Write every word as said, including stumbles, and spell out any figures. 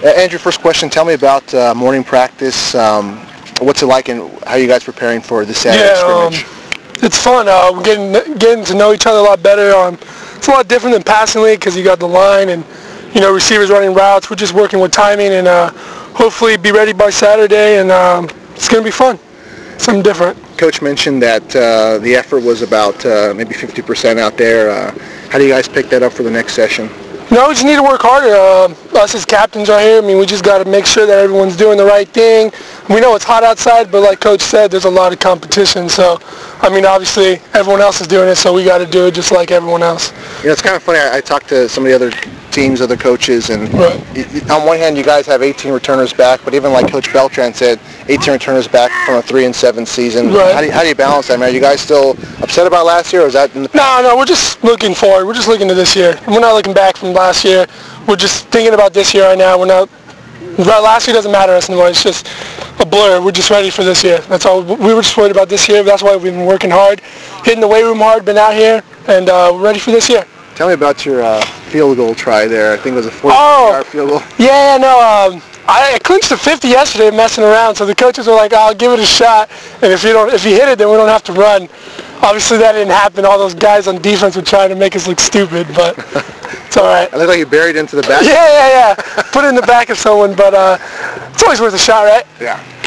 Uh, Andrew, first question. Tell me about uh, morning practice. Um, what's it like, and how are you guys preparing for the Saturday yeah, scrimmage? Um, it's fun. Uh, we're getting getting to know each other a lot better. Um, it's a lot different than passing league because you got the line and you know receivers running routes. We're just working with timing and uh, hopefully be ready by Saturday, and um, it's going to be fun. Something different. Coach mentioned that uh, the effort was about uh, maybe fifty percent out there. Uh, how do you guys pick that up for the next session? No, we just need to work harder. Uh, us as captains right here, I mean, we just got to make sure that everyone's doing the right thing. We know it's hot outside, but like Coach said, there's a lot of competition. So, I mean, obviously, everyone else is doing it, so we got to do it just like everyone else. You know, it's kind of funny. I, I talked to some of the other teams, other coaches, and right. y- on one hand, you guys have eighteen returners back, but even like Coach Beltran said, eighteen returners back from a three and seven season. Right. How do you, how do you balance that, man? Are you guys still upset about last year, or is that in the past? No, no, we're just looking forward. We're just looking to this year. We're not looking back from last year. We're just thinking about this year right now. We're not. Last year doesn't matter to us anymore. It's just a blur. We're just ready for this year. That's all. We were just worried about this year. That's why we've been working hard, hitting the weight room hard, been out here, and uh, we're ready for this year. Tell me about your uh, field goal try there. I think it was a forty-yard oh, field goal. Yeah, no. Um, I clinched the fifty yesterday messing around, so the coaches were like, "I'll give it a shot, and if you don't, if you hit it, then we don't have to run." Obviously, that didn't happen. All those guys on defense were trying to make us look stupid, but it's all right. It looked like you buried into the back. Yeah, yeah, yeah. Put it in the back of someone, but uh, it's always worth a shot, right? Yeah.